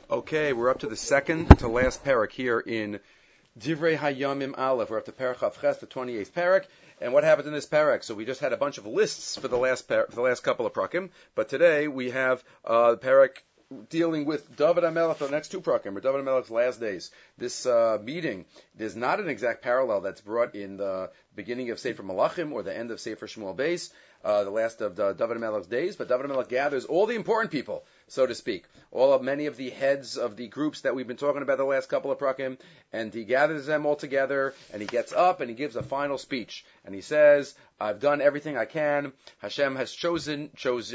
Okay, we're up to the second to last parak here in Divrei Hayamim Aleph. We're up to Parak Chavches, the 28th parak. And what happened in this parak? So we just had a bunch of lists for the last couple of prakim, but today we have parak dealing with David HaMelech, the next two prakim, or David HaMelech's last days. This meeting, there's not an exact parallel that's brought in the beginning of Sefer Malachim or the end of Sefer Shmuel Beis, the last of David HaMelech's days, but David HaMelech gathers all the important people, so to speak, many of the heads of the groups that we've been talking about the last couple of prakim, and he gathers them all together, and he gets up and he gives a final speech, and he says, I've done everything I can. Hashem has chose my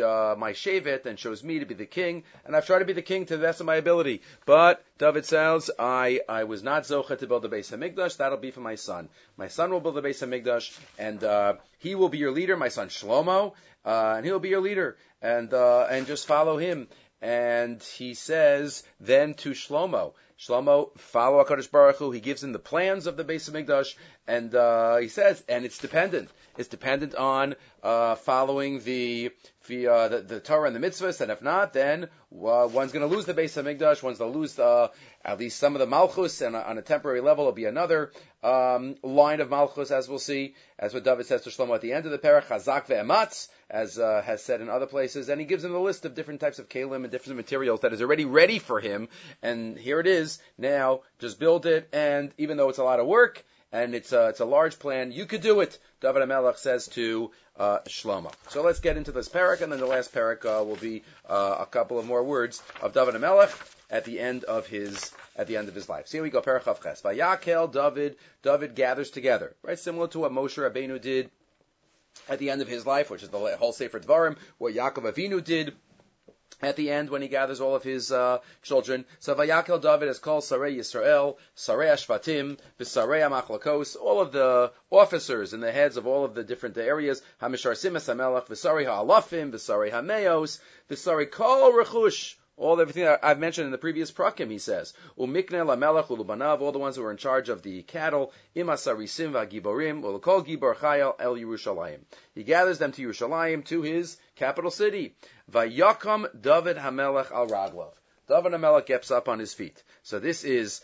shevet and chose me to be the king, and I've tried to be the king to the best of my ability. But David says, I was not zocha to build the Beis Hamikdash. That'll be for my son. My son will build the Beis Hamikdash, and he will be your leader. My son Shlomo, and he'll be your leader, and just follow him. And he says then to Shlomo, follow HaKadosh Baruch Hu. He gives him the plans of the Beis Hamikdash, and he says, and it's dependent. It's dependent on following the Torah and the mitzvahs, and if not, then one's going to lose the Beis Hamikdash. One's going to lose at least some of the Malchus, and on a temporary level, it'll be another line of Malchus, as we'll see, as what David says to Shlomo at the end of the parach, Chazak ve'ematz, as has said in other places, and he gives him a list of different types of kalim and different materials that is already ready for him, and here it is, now, just build it, and even though it's a lot of work, and it's a large plan, you could do it, David HaMelech says to Shlomo. So let's get into this parak, and then the last parak will be a couple of more words of David HaMelech at the end of his life. So here we go, parak Chavches. Vayakel David gathers together, right? Similar to what Moshe Rabbeinu did at the end of his life, which is the whole Sefer Dvarim, what Yaakov Avinu did at the end when he gathers all of his children. So Vayakel David is called Sarei Yisrael, Sarei Ashvatim, V'Sarei HaMachlokos, all of the officers and the heads of all of the different areas, HaMishar Simas HaMelech, V'Sarei HaAlafim, V'Sarei HaMeos, V'Sarei Kol Rechush, everything that I've mentioned in the previous prakim, he says. Umikne lamelech ulubanav, all the ones who were in charge of the cattle. Imasarisim v'giborim, ulukol gibor chayal el Yerushalayim. He gathers them to Yerushalayim, to his capital city. Vayakam David HaMelech al Raglav. David HaMelech gets up on his feet. So this is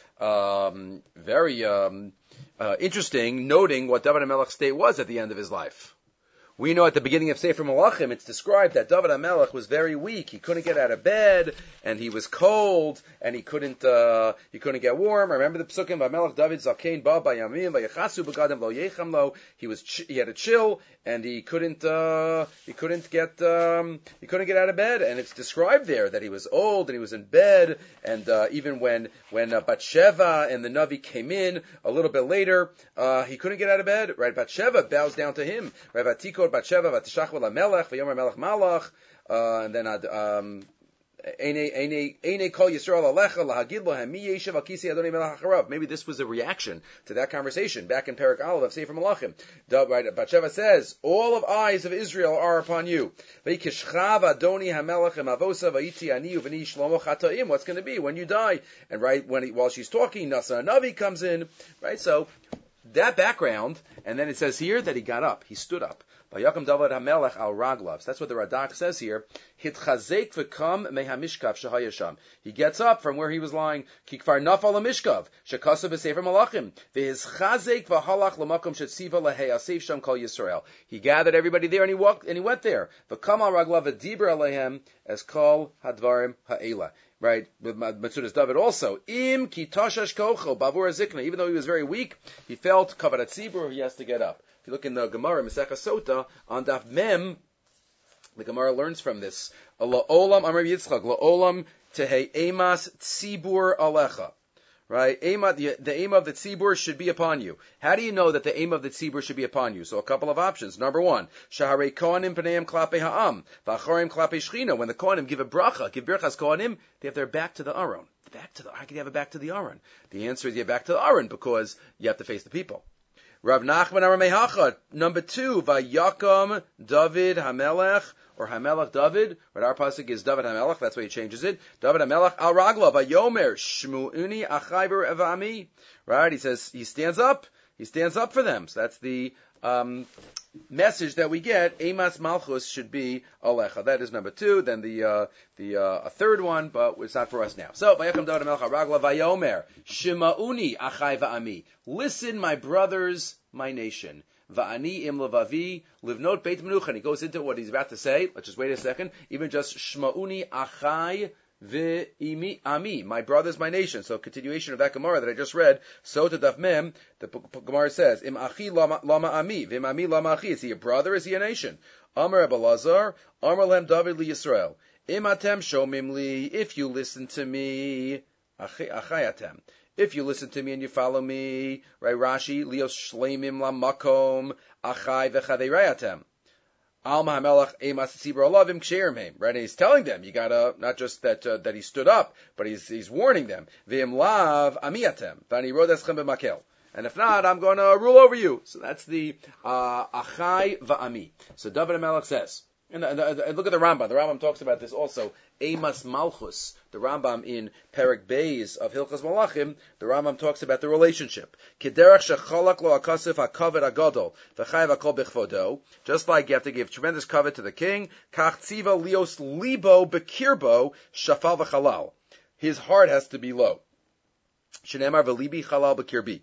very interesting, noting what David HaMelech's state was at the end of his life. We know at the beginning of Sefer Malachim, it's described that David HaMelech was very weak. He couldn't get out of bed, and he was cold, and he couldn't get warm. Remember the psukim, Vamelech David Zakein Ba Bayamim Vayechasu Begadim Lo Yechem Lo. He had a chill, and he couldn't get out of bed. And it's described there that he was old and he was in bed. And even when Bathsheba and the Navi came in a little bit later, he couldn't get out of bed. Right? Bathsheba bows down to him. Right? Vatikor Bathsheba Vatishachva LaMelech Vayomer Melech Malach. And then Eine Kol Yisrael Alecha Lahagid Lohem Mi Yeshev Al Kisi Adonai Melech Hacharav. Maybe this was a reaction to that conversation back in Perek Aleph of Sefer Malachim. Right, Bathsheba says, all of eyes of Israel are upon you. Vayikishchav Adoni HaMelech Emavosa Vayitzi Ani Uveni Shlomo Chataim. What's going to be when you die? And right while she's talking, Nasa Navi comes in. Right, so that background, and then it says here that he got up, he stood up. Vayakam David HaMelech al Raglav. That's what the Radak says here. Hitchazek v'kam mehamishkav shehayasham. He gets up from where he was lying. Kikfar nafal hamishkav shekasav v'sefer malachim v'hischazek v'halach l'makom shetziva leheyasef sham kol Yisrael. He gathered everybody there and he went there. V'kam al Raglav v'diber alehem as kol hadvarim ha'ela. Right, with Matsudas David also. Im kitashash kocho bavur zikna. Even though he was very weak, he felt kavarat tzibur. He has to get up. If you look in the Gemara, Masechah Sota, on Daf Mem, the Gemara learns from this. La'olam Amar Yitzchak, la'olam tehei emas tzibur alecha. Right? The aim of the tzibur should be upon you. How do you know that the aim of the tzibur should be upon you? So a couple of options. Number one, shaharei kohanim pneim klape ha'am, v'achorim klape shchina. When the kohanim give a bracha, give birchas kohanim, they have their back to the aron. How can you have a back to the aron? The answer is you have back to the aron because you have to face the people. Rav Nachman Amar Mehacha. Number two, Vayakam David HaMelech, or HaMelech David. Right, our pasuk is David HaMelech. That's why he changes it. David HaMelech al Ragla Vayomer Shmu'uni Achayver Evami. Right, he says he stands up. He stands up for them. So that's the message that we get, Emas Malchus should be Alecha. That is number 2. Then a third one, but it's not for us now. So, Vayakam Dawid Melcha Ragla Vayomer Shema'uni Achai Va'ami. Listen, my brothers, my nation. Va'ani im levavi livnot beit menucha. And he goes into what he's about to say. Let's just wait a second. Even just Shma'uni Achai Ve'imi Ami, my brothers, my nation. So continuation of that Gemara that I just read. So to Daf Mem, the Gemara says, Im Achi lama Ami, Vim Ami lama Achi. Is he a brother? Is he a nation? Amar Abba Lazar, Amar Lem David li Yisrael. Im Atem Shomim li, if you listen to me, Achai Atem. If you listen to me and you follow me, right? Rashi, Lios Shleimim la Makom, Achai v'Chavei Atem. Right, and he's telling them, you gotta, not just that he stood up, but he's warning them. V'im lav amiyatem, v'ani rodeschem b'makel. And if not, I'm going to rule over you. So that's the achai va'ami. So David HaMelech says, and look at the Rambam. The Rambam talks about this also. Emas Malchus, the Rambam in Perek Beis of Hilchos Malachim, the Rambam talks about the relationship. Kederach shechalak lo akasif hakavod agadol v'chayav hakol b'chvodo. Just like you have to give tremendous kavod to the king, kach tziva lios libo bekirbo shafal v'chalal. His heart has to be low. Shenemar v'libi chalal bekirbi.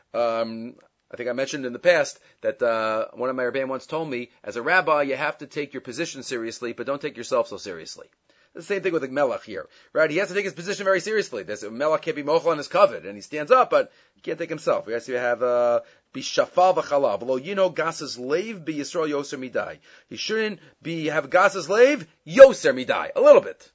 I think I mentioned in the past that one of my Rebbeim once told me, as a rabbi, you have to take your position seriously, but don't take yourself so seriously. The same thing with the Melech here, right? He has to take his position very seriously. There's a Melech can't be mochel on his covet, and he stands up, but he can't take himself. He has to have be shafal v'chalav. Lo yino gasas leiv be Yisrael yoser midai. He shouldn't have gasas leiv yoser midai. A little bit.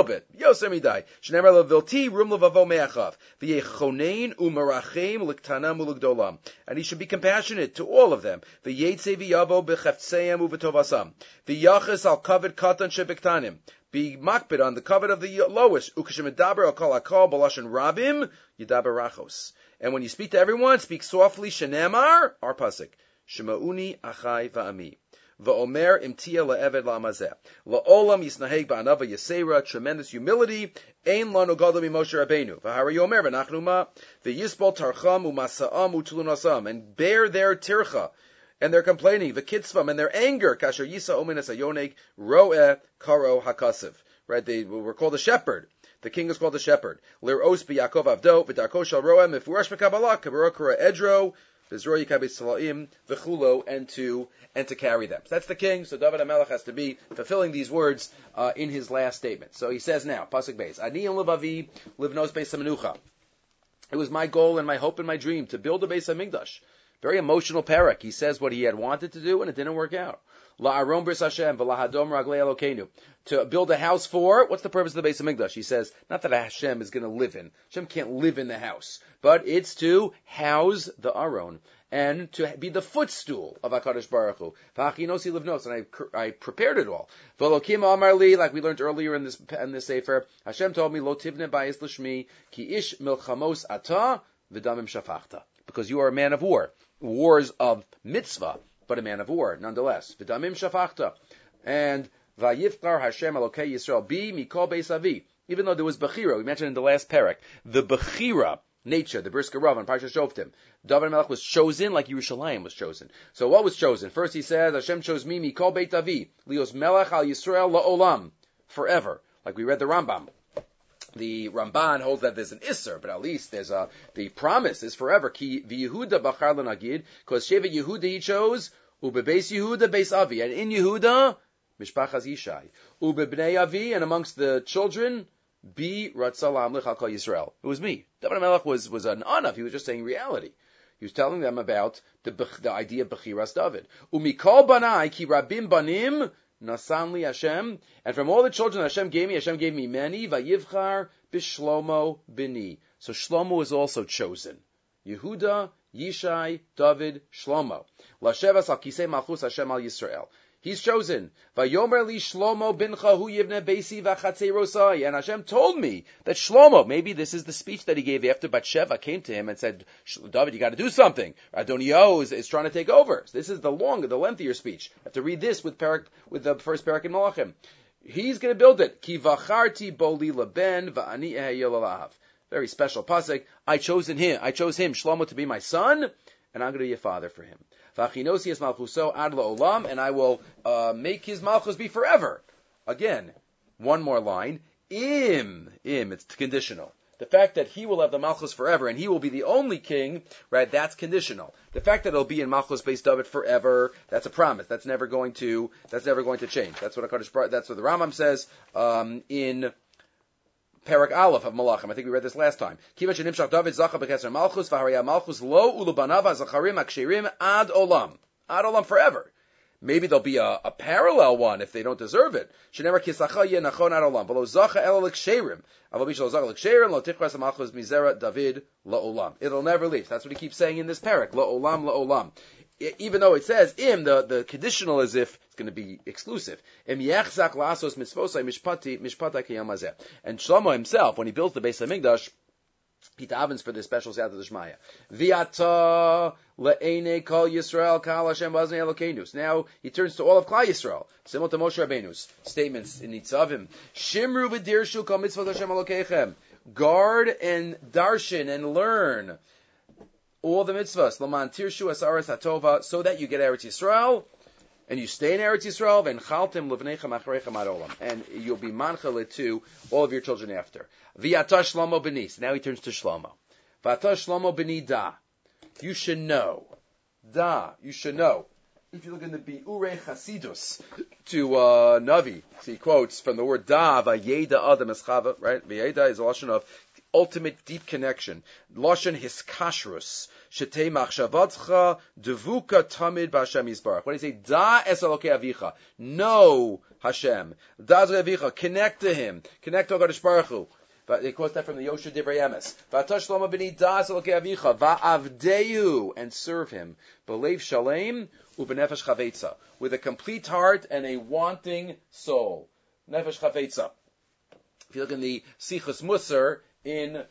Yoser midai. Shneimar levilti rum levavo me'achav. V'yechonein u'merachem l'ktanam u'l'gdolam. And he should be compassionate to all of them. V'yetze v'yavo b'cheftseim u'v'tovasam. V'yachas al kavod katan shebektanim. Be makbid on the covet of the lowest. Ukashemidaber al kol hakol b'lashon rabim yidaber rachos. And when you speak to everyone, speak softly. Shenemar, our pasuk. Shema'uni achai va'ami. Va'omer imtia la'eved la'amazeh. La'olam yisnaheg ba'anava yasera. Tremendous humility. Ein lanu gadol mimoshe Rabbeinu. V'hara yomer v'nachnu ma. V'yispol tarcham u'masa'am u'tulunasam. And bear their tircha. And they're complaining, the kitzvam, and their anger, kasher yisa omenes ayoneg roe karo hakasiv. Right? They were called a shepherd. The king is called a shepherd. Lir os b'Yakov avdo v'darko shel roe mifurash b'kabbalah kabara kara edro v'zro yikabei tzalaim v'chulo, and to carry them. So that's the king. So David HaMelech has to be fulfilling these words in his last statement. So he says now, pasuk beis, ani and levavi livnos beis hamenucha. It was my goal and my hope and my dream to build a Beis HaMikdash. Very emotional parak. He says what he had wanted to do and it didn't work out. La'aron bris Hashem v'lahadom raglei Elokeinu. To build a house for, what's the purpose of the Beis HaMikdash? He says, not that Hashem is going to live in. Hashem can't live in the house. But it's to house the Aron and to be the footstool of HaKadosh Baruch Hu. V'achinosi livnos. And I prepared it all. V'Elokim amar li, like we learned earlier in this sefer, Hashem told me, lo tivne bayis l'shmi, ki ish milchamos ata v'damim shafachta. Because you are a man of war. Wars of mitzvah, but a man of war, nonetheless. V'damim shafachta. And vayifkar Hashem Elokei Yisrael bi mikol beis avi. Even though there was Bechira, we mentioned in the last parak, the Bechira nature, the Briska Rav on Parshas Shoftim. David HaMelech was chosen like Yerushalayim was chosen. So what was chosen? First he says, Hashem chose me mikol beit avi, lios melech al Yisrael la'olam, forever. Like we read the Rambam. The Ramban holds that there's an Isser, but at least there's the promise is forever. Ki v'Yehuda bachar l'nagid, because Shevet Yehuda he chose, ubebeis Yehuda beis Avi, and in Yehuda, mishpachas Yishai, ubebnei Avi, and amongst the children, bi ratzalam l'chal kol Yisrael. It was me. David HaMelech was an anav. He was just saying reality. He was telling them about the idea of Bechiras David. Umikol banai ki rabim banim. Nasan li Hashem, and from all the children that Hashem gave me many. Vayivchar b'Shlomo bini. So Shlomo is also chosen. Yehuda, Yishai, David, Shlomo. Lashevas al kisei malchus Hashem al Yisrael. He's chosen. Vayomer li Shlomo bincha hu yivne beisi v'chatzei rosai. And Hashem told me that Shlomo, maybe this is the speech that he gave after Bathsheba came to him and said, David, you got to do something. Adoniyahu is trying to take over. So this is the lengthier speech. I have to read this with the first parak in Malachim. He's going to build it. Ki vacharti boli leben va'ani eheyolalav. Very special pasuk. I chose him, Shlomo, to be my son, and I'm going to be a father for him. V'achinosi es malchuso ad la'olam, and I will make his malchus be forever. Again, one more line. It's conditional. The fact that he will have the Malchus forever and he will be the only king, right, that's conditional. The fact that it'll be in Malchus Beis David forever, that's a promise. That's never going to change. That's what the Rambam says, in Perek Aleph of Malachim. I think we read this last time. Kiva shenimshach David zacha b'keser Malchus, v'haraya Malchus lo ulubanav ha'zacharim aksherim ad olam. Ad olam forever. Maybe there'll be a parallel one if they don't deserve it. Shenever kisacha ye nachon ad olam. V'lo zacha elo l'ksherim. Avol bish lo zacha l'ksherim lo tichras ha'malchus mizera David la'olam. It'll never leave. That's what he keeps saying in this parak. La'olam, la'olam. Even though it says the conditional is if it's going to be exclusive. Im yechzak la'asos mitzvosai mishpata kiyam hazeh. And Shlomo himself, when he built the Beis HaMikdash, he davens for this special Siyata D'Shmaya. V'ata le'enei kol Yisrael kal Hashem b'aznei Elokeinu. Now he turns to all of Klal Yisrael, similar to Moshe Rabbeinu's statements in Nitzavim. Shimru v'dirshu kol mitzvot Hashem Elokeichem. Guard and darshan and learn all the mitzvahs. Laman tirshu asaras hatova, so that you get Eretz Yisrael. And you stay in Eretz Yisrael, v'enchaltem levnechem achreichem ad olam, and you'll be manchale to all of your children after. V'yata Shlomo b'ni. So now he turns to Shlomo. V'ata Shlomo b'ni da. You should know. Da. You should know. If you look in the Bi'urei Chasidus to Navi, so he quotes from the word da, v'yeda adam eschava, right? V'yeda is a lashon of ultimate deep connection. Lashon hiskashrus. Shetei machshavatcha devuka tamid b'Hashem Yisbarach. When he say da es Elokei avicha, know Hashem. Da es Elokei avicha, connect to him. Connect to HaKadosh Baruch Hu. But they quote that from the Yosha Divrei Emes. V'ata Shlomo b'ni da es Elokei avicha va'avdehu, and serve him. B'leiv shalem u'b'nefesh chavetza, with a complete heart and a wanting soul. Nefesh chavetza. If you look in the Sichos Musar in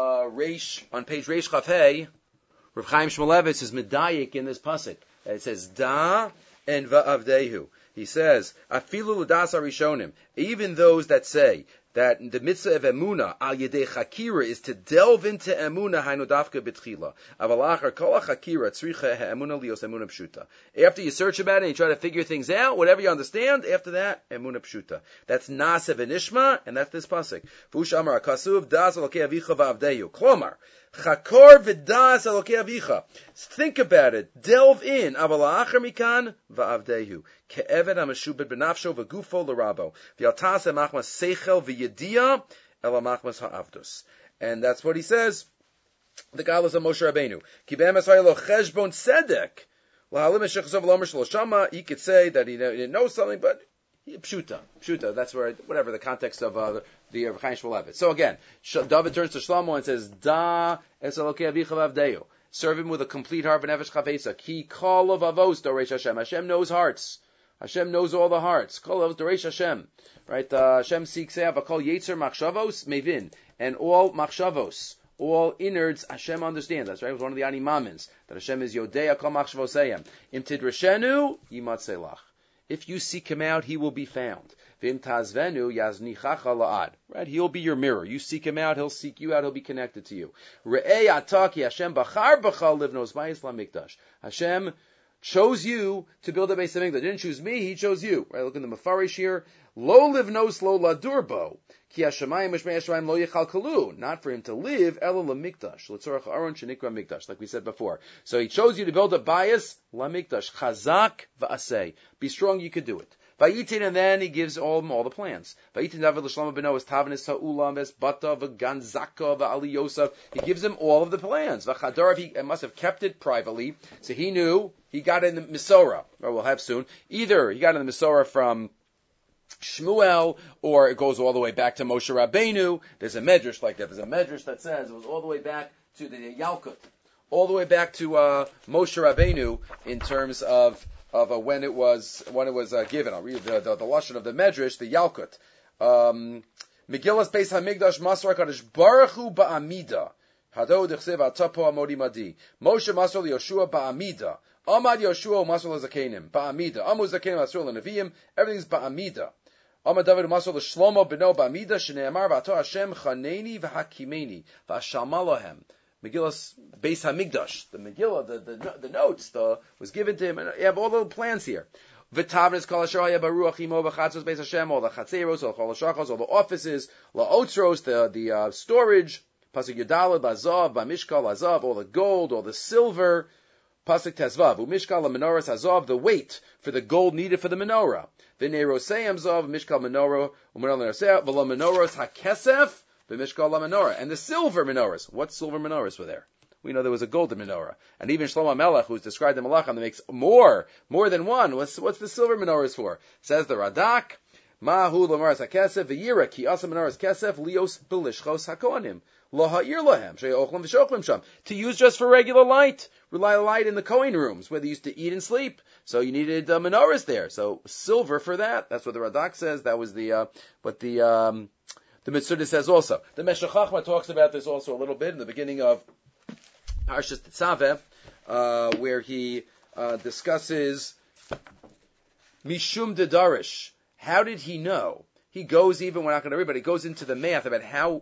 Reish, on page Reish Chaf Hey, Rav Chaim Shmulevitz is medayik in this pasuk. It says da and va'avdehu. He says, afilu l'das harishonim, even those that say that the mitzvah of emuna al yedei chakira is to delve into emuna hainu dafka b'tchila. Aval achar kol chakira tzricha emuna lios emuna pshuta. After you search about it and you try to figure things out, whatever you understand, after that, emuna pshuta. That's nasa v'nishma, and that's this pasuk. V'ush amar kasuv das alokei avicha va'avdehu. Klomar. Chakor v'das alokei avicha. Think about it. Delve in. Aval achar mikan va'avdehu. Ke'eved ha'meshubed b'nafsho v'gufo l'rabo. V'yaltas ha'machmas seichel v'yedia el ha'machmas ha'avdus. And that's what he says. The Galus of Moshe Rabbeinu. Ki be'emes ha'yelo cheshbon tzedek. L'halim ha'shechzov l'omer shelo shama. He could say that he didn't know something, but pshuta. That's where, whatever the context of the Rav Chaim Shmulevitz. So again, David turns to Shlomo and says, da es Elokei avicha v'avdehu. Serve him with a complete heart v'nefesh chavetza. Ki kol of avos doresh Hashem. Hashem knows hearts. Hashem knows all the hearts. Kol of doresh Hashem. Right? Hashem seeks out v'kol yetzer machshavos mevin. And all machshavos, all innards, Hashem understands. That's right. It was one of the animamins. That Hashem is Yodea kol machshavosayim. Im tidrashenu yimatzei lach. If you seek him out, he will be found. V'im tazvenu yaznichacha la'ad. Right? He'll be your mirror. You seek him out, he'll seek you out, he'll be connected to you. Re'ei ataki Hashem bachar b'chal livnos b'Yis LaMikdash. Hashem chose you to build a Beis HaMikdash. Didn't choose me, he chose you. Right? Look in the Mefarish here. Lo livnos lo ladurbo. Ki hashamayim mishmei hashamayim lo yichal kalu. Not for him to live, ela LaMikdash. L'tzorach aron shenikra Mikdash, like we said before. So he chose you to build a Bayis LaMikdash. Chazak v'asei. Be strong, you could do it. Vayitin, and then he gives all the plans. Vayitin David l'Shlomo beno es tavnis ha'ulam es bata v'ganzaka v'ali Yosef. He gives him all of the plans. V'chadarav, he must have kept it privately, so he knew he got it in the Mesorah, or we'll have soon. Either he got it in the Mesorah from Shmuel, or it goes all the way back to Moshe Rabbeinu. There's a medrash like that. There's a medrash that says it was all the way back to the Yalkut, all the way back to Moshe Rabbeinu in terms of when it was given. I'll read the lashon of the medrash, the Yalkut. Megillas Beis Hamikdash Masar Kadosh Baruch Hu ba'amida. Hado dechsev atapo amodi madi. Moshe Masar Yoshua ba'amida. Amad Yoshua Masar Zakenim ba'amida. Amu Zakenim Masar Neviim. Everything's ba'amida. Amad David Masar Shlomo beno ba'amida. Shneimar v'ato Hashem chaneni v'hakimeni v'ashalma lohem Megillah's Beis Hamikdash. The Megillah, the notes, was given to him, and you have all the plans here. V'tavnis kol asher haya baruach imo b'chatzos Beis Hashem, all the chatzeros, all the cholashachos, all the offices, la'otzros, the storage, pasuk yudalad, lazav, b'mishkal, lazav, all the gold, all the silver, pasuk tezvav, u'mishkal l'menoras hazav, the weight for the gold needed for the menorah. V'neiroseim zav, mishkal menorah, u'menorah v'lo menoros hakesef, v'mishkal la'menorah, and the silver menorahs. What silver menorahs were there? We know there was a golden menorah. And even Shlomo Melech, who's described in Malachim, that makes more than one. What's the silver menorahs for? Says the Radak, Mahu l'maras hakesef, v'yira, ki asa menorahs kesef, lios b'lishchos hakoanim, lo ha'ir lahem, she'ochlam v'shoklim sham. To use just for regular light. Rely light in the Kohen rooms, where they used to eat and sleep. So you needed menorahs there. So silver for that. That's what the Radak says. That was what the Mitzudah says also. The Meshech Chochmah talks about this also a little bit in the beginning of Parshas Tetzaveh, where he discusses Mishum Dedarish. How did he know? He goes, even, we're not going to read, but he goes into the math about how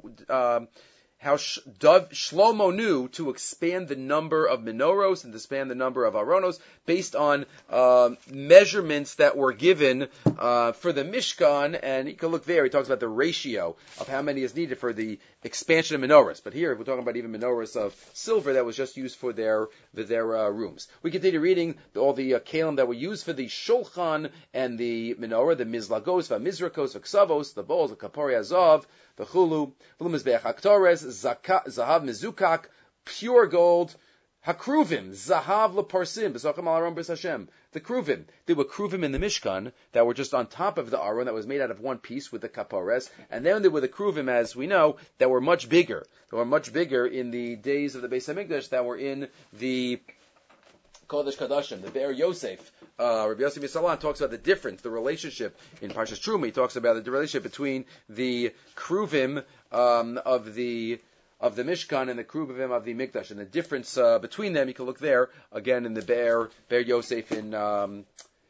Shlomo knew to expand the number of menorahs and to expand the number of aronos based on measurements that were given for the Mishkan. And you can look there. He talks about the ratio of how many is needed for the expansion of menorahs. But here we're talking about even menorahs of silver that was just used for their rooms. We continue reading all the kalim that were used for the shulchan and the menorah, the mizlagos, the mizrakos, the ksavos, the bowls, the kapori azov, the chulu, the mizbeach haktores, zahav mizukak, pure gold, hakruvim, zahav leparsim, b'sachim al aron b'is Hashem. The kruvim. There were kruvim in the Mishkan that were just on top of the aron that was made out of one piece with the kapores, and then there were the kruvim, as we know, that were much bigger. They were much bigger in the days of the Beis Hamikdash that were in the Kodesh Kadashim, the Be'er Yosef. Rabbi Yosef Yisalan talks about the difference, the relationship in Parshas Truma. He talks about the relationship between the kruvim of the Mishkan and the kruvim of the Mikdash, and the difference between them. You can look there again in the Be'er Yosef in Parshas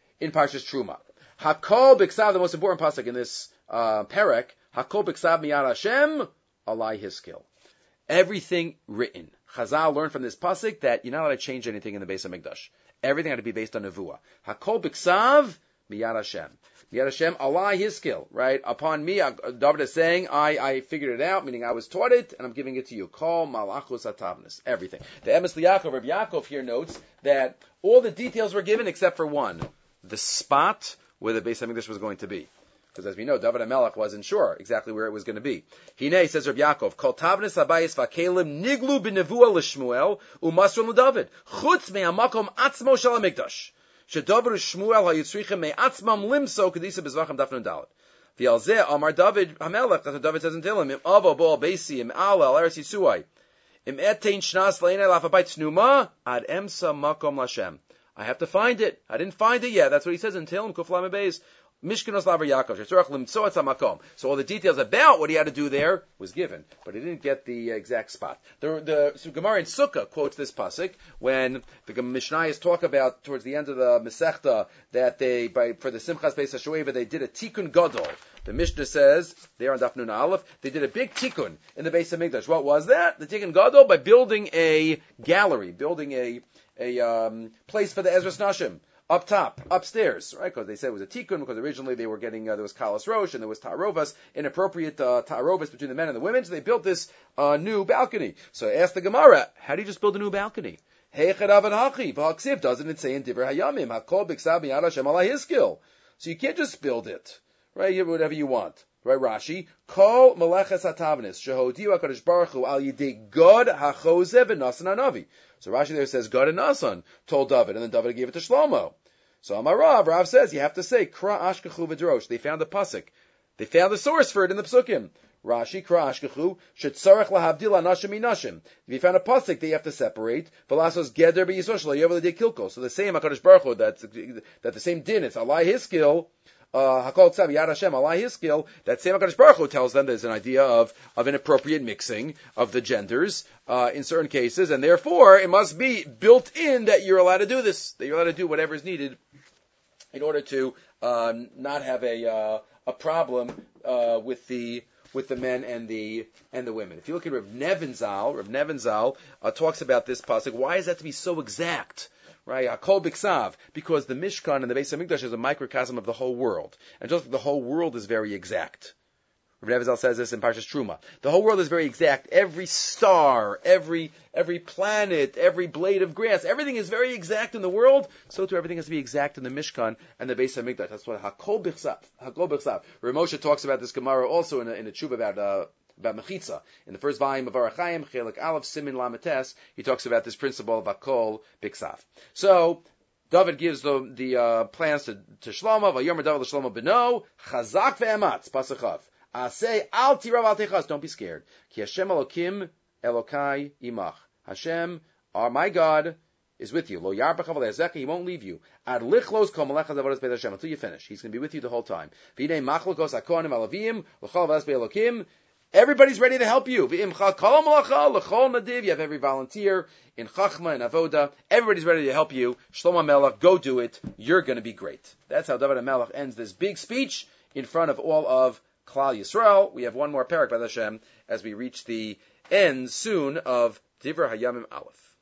Truma. Hakol b'ksav, the most important pasuk in this perek. Hakol b'ksav miyad Hashem alai hiskil. Everything written. Chazal learned from this pasuk that you're not allowed to change anything in the Beis Hamikdash. Everything had to be based on nevuah. Hakol b'ksav miyad Hashem. Miyad Hashem alai hiskil. Right upon me, David is saying, I figured it out, meaning I was taught it, and I'm giving it to you. Kol malachus atavnis. Everything. The Emes Liyaakov, Rabbi Yaakov here notes that all the details were given except for one: the spot where the Beis Hamikdash was going to be. Because as we know, David HaMelech wasn't sure exactly where it was going to be. Hine, says Rabbi Yaakov, Kol tavnis habayis v'kelim niglu b'nevuah l'shmuel u'masron l'David chutz me'amakom atzmo shel hamikdash shedavid u'shmuel ha'yitzrichim me'atzmam limso kedisa b'zvachim dafnun dalet v'yal zeh amar David HaMelech, that's what David says in Tehillim, im avo bo'al beisi im ala al eretz Yisuai im etein shnas le'enei la'fabayt snuma ad emsa makom l'Hashem. I have to find it. I didn't find it yet. That's what he says in Tehillim Kuf Lamed Beis. Mishkanos Lavar Yaakov, Shetzorach Limtzoat HaMakom. So all the details about what he had to do there was given, but he didn't get the exact spot. The Gemara in Sukkah quotes this pasuk when the Mishnayos talk about towards the end of the Masechta that for the Simchas Beis HaShoeva they did a Tikkun Gadol. The Mishnah says there on Daf Nun Aleph they did a big Tikkun in the Beis Hamikdash. What was that? The Tikkun Gadol by building a gallery, building a place for the Ezras Nashim. Up top, upstairs, right? Because they said it was a tikkun, because originally they were getting, there was kalas rosh, and there was ta'arovas, inappropriate ta'arovas between the men and the women, so they built this new balcony. So I asked the Gemara, how do you just build a new balcony? Doesn't it say in Divrei Hayamim, hakol b'ksav miyad Hashem alai hiskil? So you can't just build it, right? Whatever you want. Right, Rashi, kol meleches hatavnis, shehodiu HaKadosh Baruch Hu al yidei God hachozeh v'nasan hanavi. So Rashi there says God and Nasan told David, and then David gave it to Shlomo. So Amar Rav says you have to say Kra Ashkachu v'Drosh. They found the pasuk. They found the source for it in the psukim. Rashi Kra Ashkachu shetzarech lahavdil anashim minashim. If you found a pasuk, they have to separate. V'lasos geder b'yisosh lo yovel l'dei kilko. So the same HaKadosh Baruch Hu that the same din. It's alai his skill. Hakol tzav yad Hashem alai his skill. That same HaKadosh Baruch Hu tells them there's an idea of inappropriate mixing of the genders in certain cases, and therefore it must be built in that you're allowed to do this. That you're allowed to do whatever is needed in order to not have a problem with the with the men and the women. If you look at Rav Nevin Zal talks about this pasuk. Why is that to be so exact? Right, Hakol Biksav, because the Mishkan and the Beis Hamikdash is a microcosm of the whole world, and just like the whole world is very exact. Rav Nevin Zal says this in Parshas Truma. The whole world is very exact. Every star, every planet, every blade of grass, everything is very exact in the world. So too, everything has to be exact in the Mishkan and the Beis Hamikdash. That's what Hakol Biksav. Rav Moshe talks about this Gemara also in a tshuva about Mechitza. In the first volume of Orach Chaim, Chelik Aleph, Simin Lametes, he talks about this principle of Hakol Biksav. So, David gives the plans to Shlomo, Vayomer David Shlomo Beno, Chazak ve'ematz, Pasachav. Asay al tirav al techas, don't be scared. Ki Hashem Elokim Elokai imach. Hashem, my God, is with you. Lo yarbach aval yazeka, he won't leave you. Ad lichlos kol malachas avodas beit Hashem, until you finish. He's going to be with you the whole time. V'idei machlokos hakohanim alavim, l'chol avodas beit Elokim. Everybody's ready to help you. You have every volunteer in Chachma and Avoda. Everybody's ready to help you. Shlomo Melech, go do it. You're going to be great. That's how David HaMelech ends this big speech in front of all of Klal Yisrael. We have one more parak, B'ez Hashem, as we reach the end soon of Divrei Hayamim Aleph.